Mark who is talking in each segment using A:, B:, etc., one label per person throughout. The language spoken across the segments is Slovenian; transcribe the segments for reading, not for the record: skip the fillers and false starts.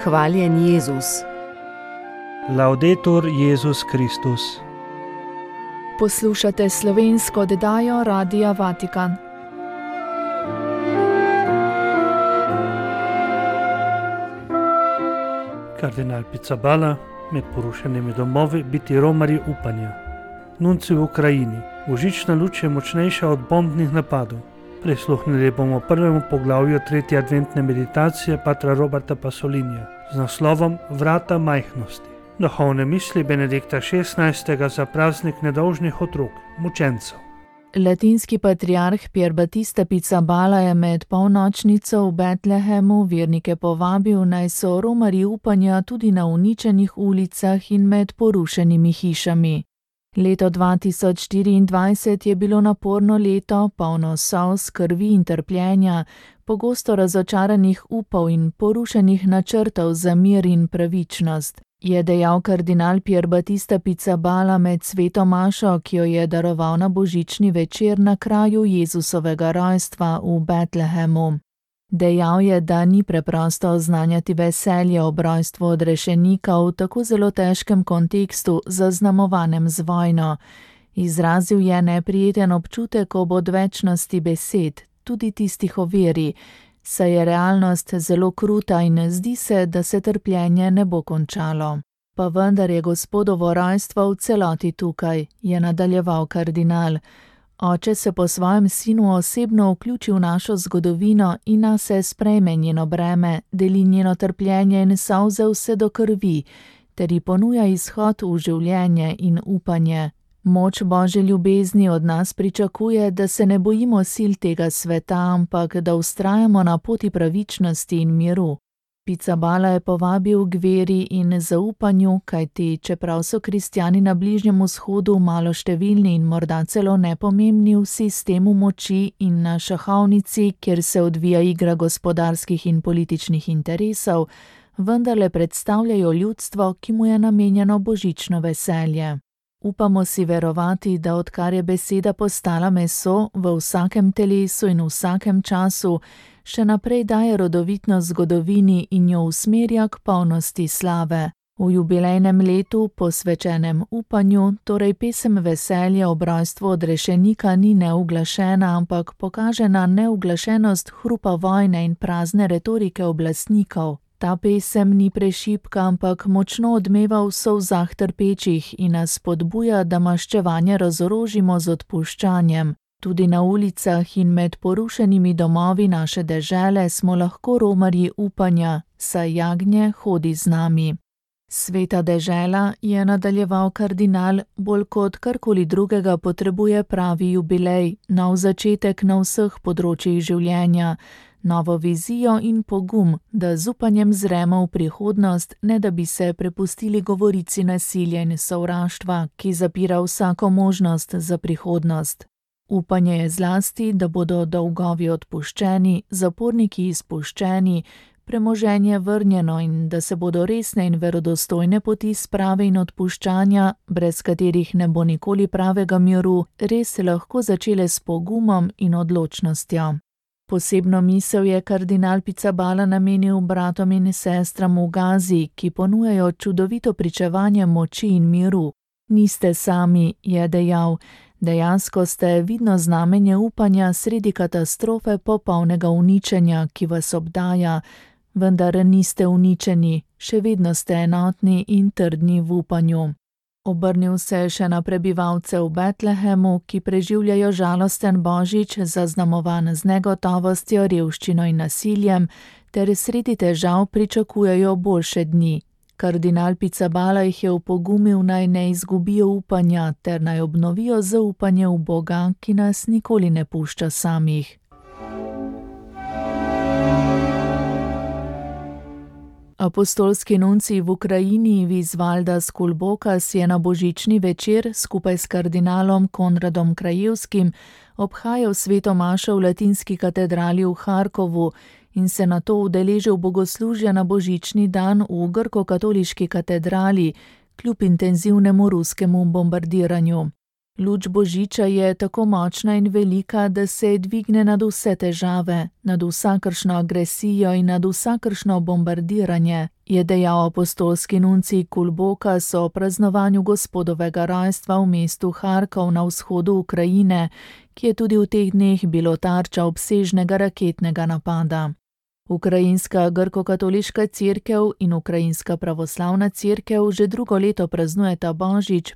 A: Hvaljen Jezus.
B: Laudetur Jezus Kristus.
C: Poslušate slovensko oddajo Radia Vatikan.
B: Kardinal Pizzaballa, med porušenimi domovi biti romarji upanja. Nunci v Ukrajini. Božična luč je močnejša od bombnih napadov. Prisluhnili bomo prvemu poglavju 3. adventne meditacije patra Roberta Pasolinija z naslovom Vrata majhnosti. Duhovne misli Benedikta XVI. Za praznik nedolžnih otrok, mučencev.
C: Latinski patriarh Pier Battista Pizzaballa je med polnočnico v Betlehemu vernike povabil, naj so romarji upanja tudi na uničenih ulicah in med porušenimi hišami. Leto 2024 je bilo naporno leto, polno solz, krvi in trpljenja, pogosto razočaranih upov in porušenih načrtov za mir in pravičnost, je dejal kardinal Pier Battista Pizzaballa med sveto mašo, ki jo je daroval na božični večer na kraju Jezusovega rojstva v Betlehemu. Dejal je, da ni preprosto oznanjati veselje ob rojstvu odrešenika v tako zelo težkem kontekstu, zaznamovanem z vojno. Izrazil je neprijeten občutek ob odvečnosti besed, tudi tistih o veri, saj je realnost zelo kruta in zdi se, da se trpljenje ne bo končalo. Pa vendar je Gospodovo rojstvo v celoti tukaj, je nadaljeval kardinal. Oče se po svojem sinu osebno vključi v našo zgodovino in nase sprejme njeno breme, deli njeno trpljenje in solze vse do krvi, ter ji ponuja izhod v življenje in upanje. Moč Božje ljubezni od nas pričakuje, da se ne bojimo sil tega sveta, ampak da vztrajamo na poti pravičnosti in miru. Pizzaballa je povabil k veri in zaupanju, kajti čeprav so kristjani na Bližnjem vzhodu maloštevilni in morda celo nepomembni v sistemu moči in na šahovnici, kjer se odvija igra gospodarskih in političnih interesov, vendarle predstavljajo ljudstvo, ki mu je namenjeno božično veselje. Upamo si verovati, da odkar je beseda postala meso, v vsakem telesu in v vsakem času, še naprej daje rodovitnost zgodovini in jo usmerja k polnosti slave. V jubilejnem letu, posvečenem upanju, torej pesem veselja ob rojstvu odrešenika ni neuglašena, ampak pokaže na neuglašenost hrupa vojne in prazne retorike oblastnikov. Ta pesem ni prešibka, ampak močno odmeva v solzah trpečih in nas spodbuja, da maščevanje razorožimo z odpuščanjem. Tudi na ulicah in med porušenimi domovi naše dežele smo lahko romarji upanja, saj jagnje hodi z nami. Sveta dežela, je nadaljeval kardinal, bolj kot karkoli drugega potrebuje pravi jubilej, nov začetek na vseh področjih življenja, novo vizijo in pogum, da z upanjem zremo v prihodnost, ne da bi se prepustili govorici nasilja in sovraštva, ki zapira vsako možnost za prihodnost. Upanje je zlasti, da bodo dolgovi odpuščeni, zaporniki izpuščeni, premoženje vrnjeno in da se bodo resne in verodostojne poti sprave in odpuščanja, brez katerih ne bo nikoli pravega miru, res lahko začele s pogumom in odločnostjo. Posebno misel je kardinal Pizzaballa namenil bratom in sestram v Gazi, ki ponujajo čudovito pričevanje moči in miru. Niste sami, je dejal, dejansko ste vidno znamenje upanja sredi katastrofe popolnega uničenja, ki vas obdaja, vendar niste uničeni, še vedno ste enotni in trdni v upanju. Obrnil se je še na prebivalce v Betlehemu, ki preživljajo žalosten božič, zaznamovan z negotovostjo, revščino in nasiljem, ter sredi težav pričakujejo boljše dni. Kardinal Pizzaballa jih je opogumil, naj ne izgubijo upanja, ter naj obnovijo zaupanje v Boga, ki nas nikoli ne pušča samih. Apostolski nuncij v Ukrajini Visvaldas Kulbokas je na božični večer skupaj s kardinalom Konradom Krajevskim obhajal sveto mašo v latinski katedrali v Harkovu in se nato udeležil bogoslužja na božični dan v grko-katoliški katedrali, kljub intenzivnemu ruskemu bombardiranju. Luč božiča je tako močna in velika, da se dvigne nad vse težave, nad vsakršno agresijo in nad vsakršno bombardiranje je dejal apostolski nuncij Kulbokas o praznovanju Gospodovega rojstva v mestu Harkov na vzhodu Ukrajine, ki je tudi v teh dneh bilo tarča obsežnega raketnega napada. Ukrajinska grkokatoliška cerkev in Ukrajinska pravoslavna cerkev že drugo leto praznujeta Božič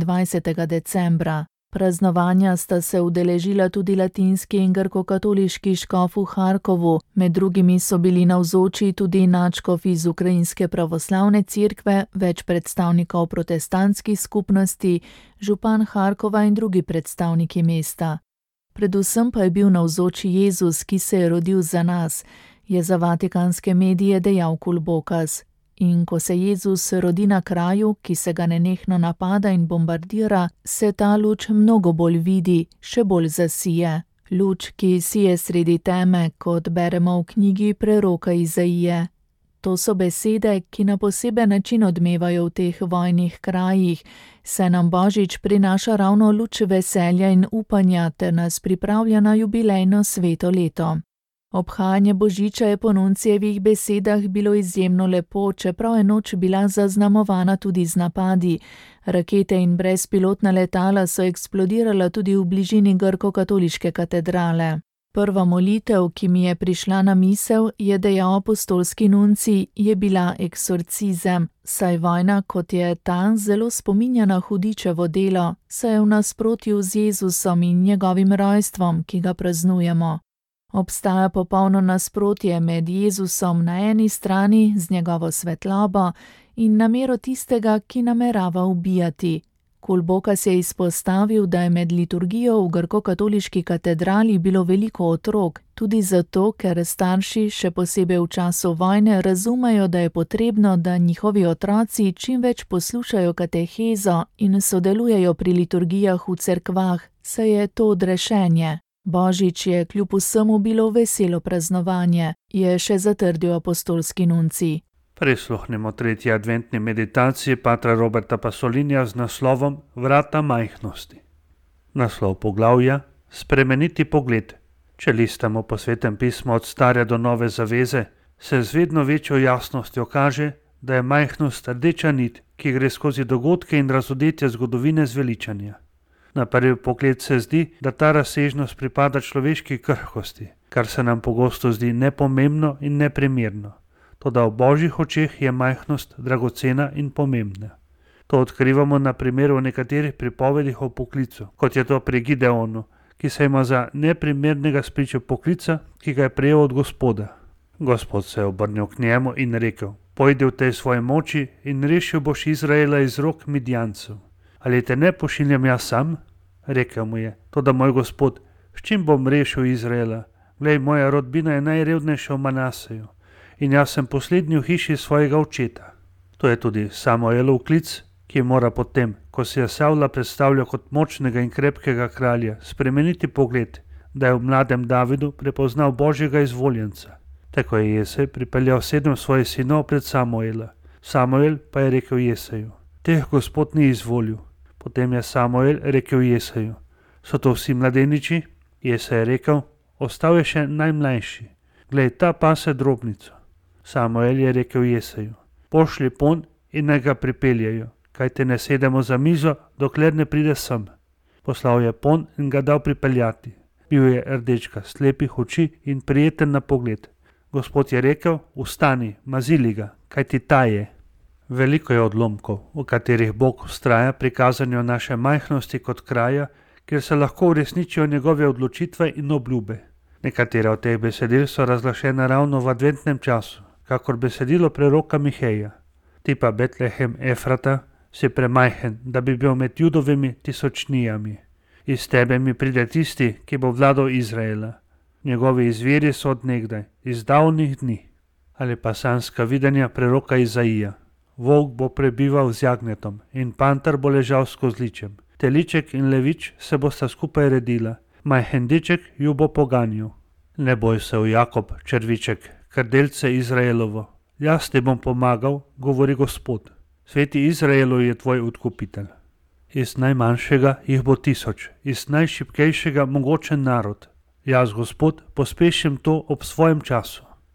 C: 25. decembra. Praznovanja sta se udeležila tudi latinski in grkokatoliški škof v Harkovu, med drugimi so bili navzoči tudi nadškof iz Ukrajinske pravoslavne cerkve, več predstavnikov protestantskih skupnosti, župan Harkova in drugi predstavniki mesta. Predvsem pa je bil navzoči Jezus, ki se je rodil za nas, je za vatikanske medije dejal Kulbokas. In ko se Jezus rodi na kraju, ki se ga nenehno napada in bombardira, se ta luč mnogo bolj vidi, še bolj zasije. Luč, ki sije sredi teme, kot beremo v knjigi preroka Izaije. To so besede, ki na poseben način odmevajo v teh vojnih krajih, saj nam Božič prinaša ravno luč veselja in upanja ter nas pripravlja na jubilejno sveto leto. Obhajanje Božiča je po nuncijevih besedah bilo izjemno lepo, čeprav je noč bila zaznamovana tudi z napadi. Rakete in brezpilotna letala so eksplodirala tudi v bližini grkokatoliške katedrale. Prva molitev, ki mi je prišla na misel, je dejal apostolski nuncij, je bila eksorcizem, saj vojna, kot je ta, zelo spominja na hudičevo delo, saj je v nasprotju z Jezusom in njegovim rojstvom, ki ga praznujemo. Obstaja popolno nasprotje med Jezusom na eni strani z njegovo svetlobo in namero tistega, ki namerava ubijati. Kulbokas je izpostavil, da je med liturgijo v grkokatoliški katedrali bilo veliko otrok, tudi zato, ker starši, še posebej v času vojne, razumejo, da je potrebno, da njihovi otroci čim več poslušajo katehezo in sodelujejo pri liturgijah v cerkvah, saj je to odrešenje. Božič je kljub vsemu bilo veselo praznovanje, je še zatrdil apostolski nuncij.
B: Prisluhnimo tretji adventni meditaciji patra Roberta Pasolinija z naslovom Vrata majhnosti. Naslov poglavja: Spremeniti pogled. Če listamo po Svetem pismu od Stare do Nove zaveze, se z vedno večjo jasnostjo kaže, da je majhnost rdeča nit, ki gre skozi dogodke in razodetje zgodovine zveličanja. Na prvi pogled se zdi, da ta razsežnost pripada človeški krhkosti, kar se nam pogosto zdi nepomembno in neprimerno. Toda v Božjih očeh je majhnost dragocena in pomembna. To odkrivamo na primeru nekaterih pripovedih o poklicu, kot je to pri Gideonu, ki se ima za neprimernega spričo poklica, ki ga je prejel od Gospoda. Gospod se je obrnil k njemu in rekel: Pojdi v tej svoji moči in rešil boš Izraela iz rok Midjancev. Ali te ne pošiljam jaz sam? Rekel mu je: Toda moj Gospod, s čim bom rešil Izraela? Glej, moja rodbina je najrevnejša v Manaseju in jaz sem poslednji v hiši svojega očeta. To je tudi Samuelov klic, ki mora potem, ko se je Savla predstavljal kot močnega in krepkega kralja, spremeniti pogled, da je v mladem Davidu prepoznal Božjega izvoljenca. Tako je Jesej pripeljal 7 svojih sinov pred Samuela. Samuel pa je rekel Jeseju: Teh Gospod ni izvolil. Potem je Samuel rekel Jeseju: So to vsi mladeniči? Jesej je rekel: Ostal je še najmlajši. Glej, ta pase drobnico. Samuel je rekel Jeseju: Pošlji pon in naj ga pripeljejo, kajte ne sedemo za mizo, dokler ne pride sem. Poslal je pon in ga dal pripeljati. Bil je rdečka, slepih oči in prijeten na pogled. Gospod je rekel: Vstani, mazili ga, kajti ta je. Veliko je odlomkov, v katerih Bog vztraja pri kazanju naše majhnosti kot kraja, kjer se lahko uresničijo njegove odločitve in obljube. Nekatere od teh besedil so razglašene ravno v adventnem času, kakor besedilo preroka Miheja. Ti pa, Betlehem Efrata, si premajhen, da bi bil med Judovimi tisočnijami. Iz tebe mi pride tisti, ki bo vladal Izraela. Njegovi izviri so od nekdaj, iz davnih dni. Ali pa sanska videnja preroka Izaija. Volk bo prebival z jagnjetom in panter bo ležal s kozličem. Teliček in levič se bosta skupaj redila, majhen deček ju bo poganjal. Ne boj se, v Jakob, črviček, krdelce Izraelovo. Jaz ti bom pomagal, govori Gospod. Sveti Izraelu je tvoj odkupitelj. Iz najmanjšega jih bo 1000, iz najšibkejšega mogočen narod. Jaz, Gospod, pospešim to ob svojem času.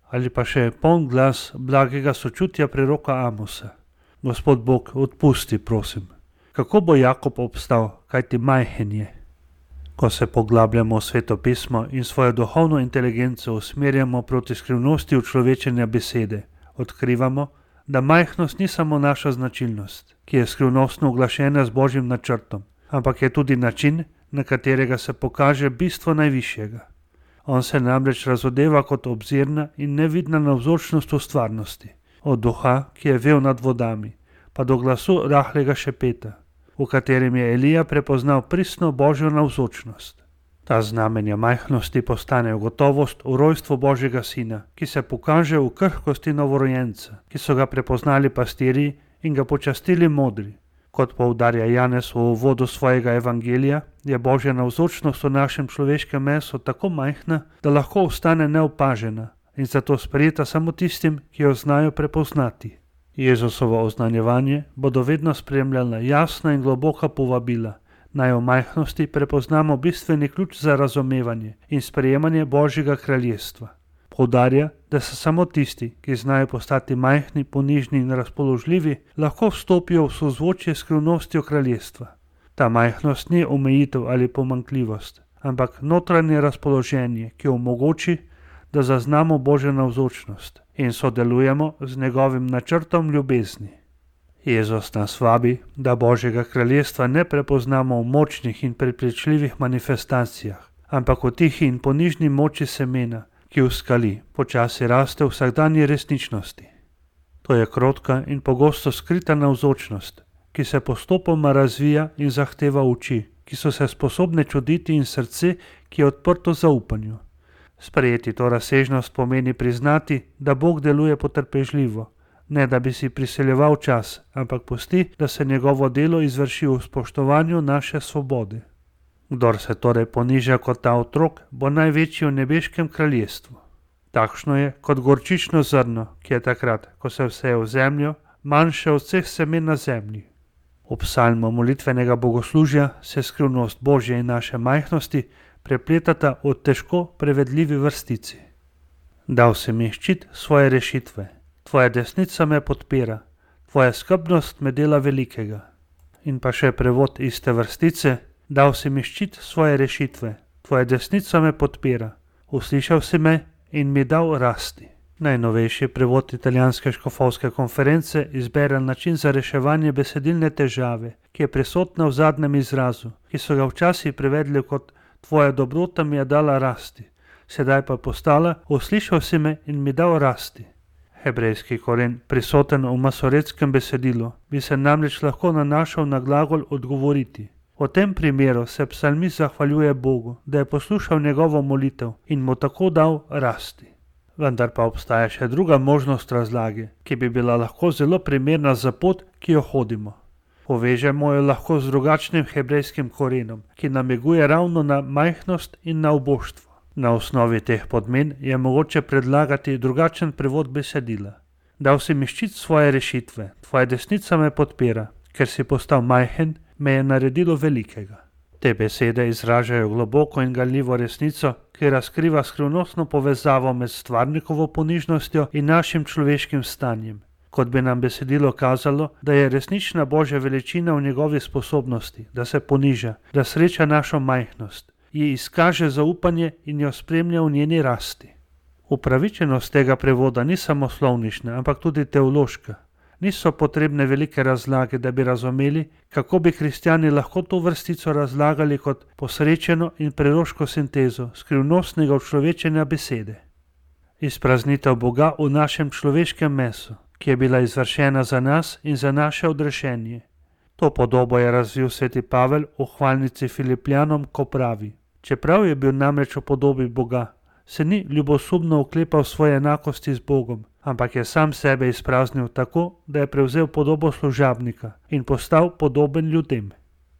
B: Ali pa še poln glas blagega sočutja preroka Amosa: Gospod Bog, odpusti, prosim. Kako bo Jakob obstal, kajti majhen je? Ko se poglabljamo v Sveto pismo in svojo duhovno inteligenco usmerjamo proti skrivnosti učlovečenja besede, odkrivamo, da majhnost ni samo naša značilnost, ki je skrivnostno uglašena z Božjim načrtom, ampak je tudi način, na katerega se pokaže bistvo najvišjega. On se namreč razodeva kot obzirna in nevidna navzočnost v stvarnosti, od duha, ki je vel nad vodami, pa do glasu rahlega šepeta, v katerem je Elija prepoznal pristno Božjo navzočnost. Ta znamenja majhnosti postanejo gotovost v rojstvu Božjega sina, ki se pokaže v krhkosti novorojenca, ki so ga prepoznali pastirji in ga počastili modri. Kot poudarja Janez v uvodu svojega evangelija, je Božja navzočnost v našem človeškem mesu tako majhna, da lahko ostane neopažena in zato sprejeta samo tistim, ki jo znajo prepoznati. Jezusovo oznanjevanje bodo vedno spremljala jasna in globoka povabila, naj v majhnosti prepoznamo bistveni ključ za razumevanje in sprejemanje Božjega kraljestva. Poudarja, da se samo tisti, ki znajo postati majhni, ponižni in razpoložljivi, lahko vstopijo v sozvočje s skrivnostjo kraljestva. Ta majhnost ni omejitev ali pomanjkljivost, ampak notranje razpoloženje, ki omogoči, da zaznamo Božjo navzočnost in sodelujemo z njegovim načrtom ljubezni. Jezus nas vabi, da Božjega kraljestva ne prepoznamo v močnih in prepričljivih manifestacijah, ampak v tihi in ponižni moči semena, ki v skali počasi raste v vsakdanji resničnosti. To je krotka in pogosto skrita navzočnost, ki se postopoma razvija in zahteva oči, ki so se sposobne čuditi in srce, ki je odprto zaupanju. Sprejeti to razsežnost pomeni priznati, da Bog deluje potrpežljivo, ne da bi si priseljeval čas, ampak pusti, da se njegovo delo izvrši v spoštovanju naše svobode. Kdor se torej poniža kot ta otrok, bo največji v nebeškem kraljestvu. Takšno je kot gorčično zrno, ki je takrat, ko se vseje v zemljo, manjše od vseh semen na zemlji. V psalmu molitvenega bogoslužja se skrivnost Božje in naše majhnosti prepletata v težko prevedljivi vrstici. Dal si mi ščit svoje rešitve, tvoja desnica me podpira, tvoja skrbnost me dela velikega. In pa še prevod iste vrstice: dal si mi ščit svoje rešitve, tvoja desnica me podpira, uslišal si me in mi dal rasti. Najnovejši prevod italijanske škofovske konference izbere način za reševanje besedilne težave, ki je prisotna v zadnjem izrazu, ki so ga včasih prevedli kot tvoja dobrota mi je dala rasti, sedaj pa postala uslišal si me in mi dal rasti. Hebrejski koren, prisoten v masoretskem besedilu, bi se namreč lahko nanašal na glagol odgovoriti. V tem primeru se psalmist zahvaljuje Bogu, da je poslušal njegovo molitev in mu tako dal rasti. Vendar pa obstaja še druga možnost razlage, ki bi bila lahko zelo primerna za pot, ki jo hodimo. Povežemo jo lahko z drugačnim hebrejskim korenom, ki namiguje ravno na majhnost in na uboštvo. Na osnovi teh podmen je mogoče predlagati drugačen prevod besedila. Dal si mi ščit svoje rešitve, tvoja desnica me podpira, ker si postal majhen, me je naredilo velikega. Te besede izražajo globoko in ganljivo resnico, ki razkriva skrivnostno povezavo med stvarnikovo ponižnostjo in našim človeškim stanjem. Kot bi nam besedilo kazalo, da je resnična Božja veličina v njegovi sposobnosti, da se poniža, da sreča našo majhnost, ji izkaže zaupanje in jo spremlja v njeni rasti. Upravičenost tega prevoda ni samo slovnična, ampak tudi teološka. Niso potrebne velike razlage, da bi razumeli, kako bi kristjani lahko to vrstico razlagali kot posrečeno in preroško sintezo skrivnostnega učlovečenja besede. Izpraznitev Boga v našem človeškem mesu, ki je bila izvršena za nas in za naše odrešenje. To podobo je razvil sveti Pavel v hvalnici Filipljanom, ko pravi: čeprav je bil namreč v podobi Boga, se ni ljubosumno oklepal svoje enakosti z Bogom, ampak je sam sebe izpraznil tako, da je prevzel podobo služabnika in postal podoben ljudem.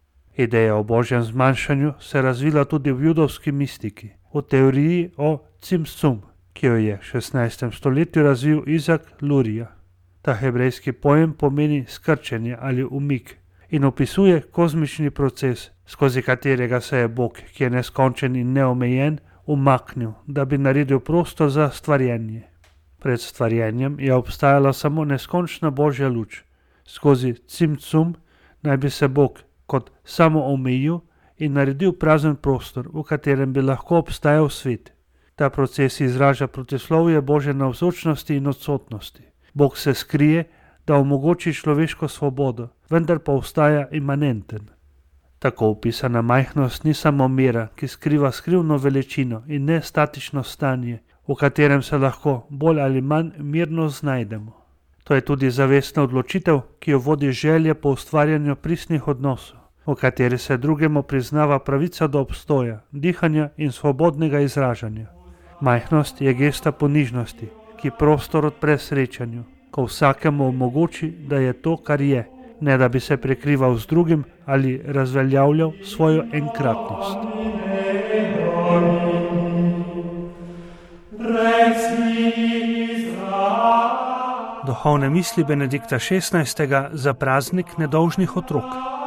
B: Ideja o Božjem zmanjšanju se razvila tudi v judovski mistiki, v teoriji o cimsum, ki jo je v 16. stoletju razvil Izak Lurija. Ta hebrejski pojem pomeni skrčenje ali umik in opisuje kozmični proces, skozi katerega se je Bog, ki je neskončen in neomejen, umaknil, da bi naredil prostor za stvarjenje. Pred stvarjenjem je obstajala samo neskončna božja luč. Skozi cimcum naj bi se Bog kot samo omejil in naredil prazen prostor, v katerem bi lahko obstajal svet. Ta proces izraža protislovje Božje navzočnosti in odsotnosti. Bog se skrije, da omogoči človeško svobodo, vendar pa ostaja imanenten. Tako opisana majhnost ni samo mera, ki skriva skrivno veličino in ne statično stanje, v katerem se lahko bolj ali manj mirno znajdemo. To je tudi zavestna odločitev, ki jo vodi želja po ustvarjanju pristnih odnosov, v kateri se drugemu priznava pravica do obstoja, dihanja in svobodnega izražanja. Majhnost je gesta ponižnosti, ki prostor odpre srečanju, ko vsakemu omogoči, da je to, kar je, ne da bi se prekrival z drugim ali razveljavljal svojo enkratnost. Duhovne misli Benedikta XVI. Za praznik nedolžnih otrok.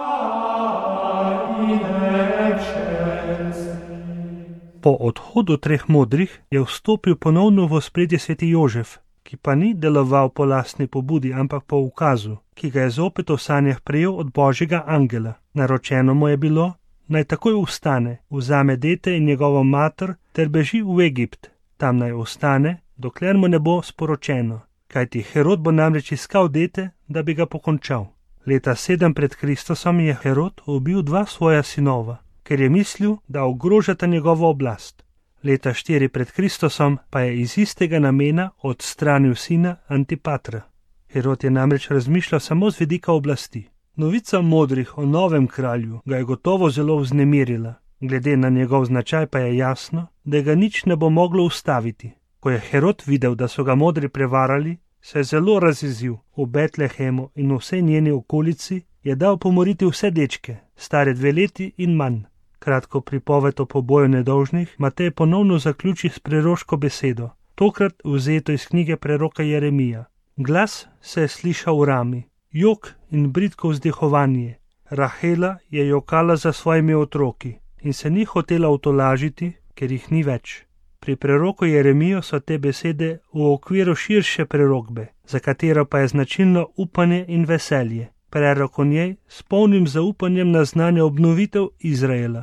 B: Po odhodu treh modrih je vstopil ponovno v ospredje sveti Jožef, ki pa ni deloval po lastni pobudi, ampak po ukazu, ki ga je zopet v sanjah prejel od božjega angela. Naročeno mu je bilo, naj takoj vstane, vzame dete in njegovo mater ter beži v Egipt. Tam naj ostane, dokler mu ne bo sporočeno, kajti Herod bo namreč iskal dete, da bi ga pokončal. Leta 7 pred Kristusom je Herod ubil 2 svoja sinova, ker je mislil, da ogrožata njegovo oblast. Leta 4 pred Kristusom pa je iz istega namena odstranil sina Antipatra. Herod je namreč razmišljal samo z vidika oblasti. Novica modrih o novem kralju ga je gotovo zelo vznemirila, glede na njegov značaj pa je jasno, da ga nič ne bo moglo ustaviti. Ko je Herod videl, da so ga modri prevarali, se je zelo razjezil. V Betlehemu in vsej njeni okolici je dal pomoriti vse dečke, stare 2 leti in manj. Kratko pripoved o poboju nedolžnih Matej ponovno zaključi s preroško besedo, tokrat vzeto iz knjige preroka Jeremija. Glas se je slišal v rami, jok in bridko vzdihovanje. Rahela je jokala za svojimi otroki in se ni hotela utolažiti, ker jih ni več. Pri preroku Jeremijo so te besede v okviru širše prerokbe, za katero pa je značilno upanje in veselje. Prerok o njej s polnim zaupanjem naznanja obnovitev Izraela.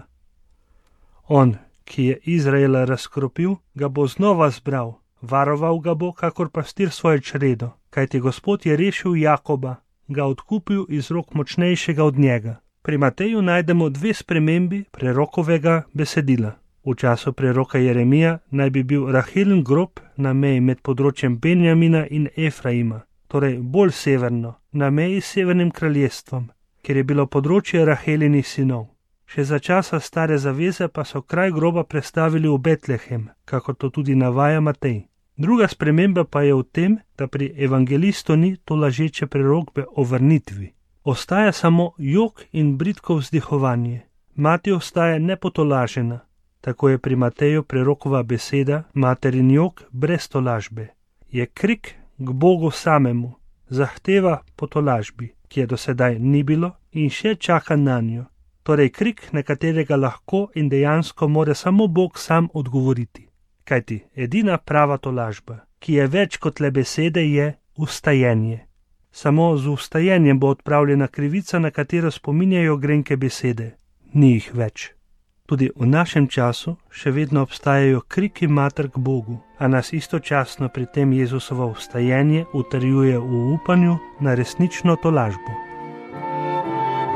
B: On, ki je Izraela razkropil, ga bo znova zbral, varoval ga bo, kakor pastir svoje čredo, kajti Gospod je rešil Jakoba, ga odkupil iz rok močnejšega od njega. Pri Mateju najdemo 2 spremembi prerokovega besedila. V času preroka Jeremija naj bi bil Rahelin grob na meji med področjem Benjamina in Efraima, torej bolj severno, na meji s Severnim kraljestvom, kjer je bilo področje Rahelinih sinov. Še za časa stare zaveze pa so kraj groba prestavili v Betlehem, kakor to tudi navaja Matej. Druga sprememba pa je v tem, da pri evangelistu ni tolažeče prerokbe o vrnitvi. Ostaja samo jok in bridko vzdihovanje. Mati ostaja nepotolažena. Tako je pri Mateju prerokova beseda materin jok brez tolažbe. Je krik k Bogu samemu, zahteva po tolažbi, ki je do sedaj ni bilo in še čaka na njo. Torej krik, na katerega lahko in dejansko more samo Bog sam odgovoriti. Kajti edina prava tolažba, ki je več kot le besede, je vstajenje. Samo z vstajenjem bo odpravljena krivica, na katero spominjajo grenke besede. Ni jih več. Tudi v našem času še vedno obstajajo kriki mater k Bogu, a nas istočasno pri tem Jezusovo vstajenje utrjuje v upanju na resnično tolažbo.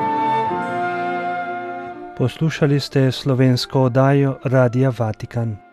B: Poslušali ste slovensko oddajo Radia Vatikan.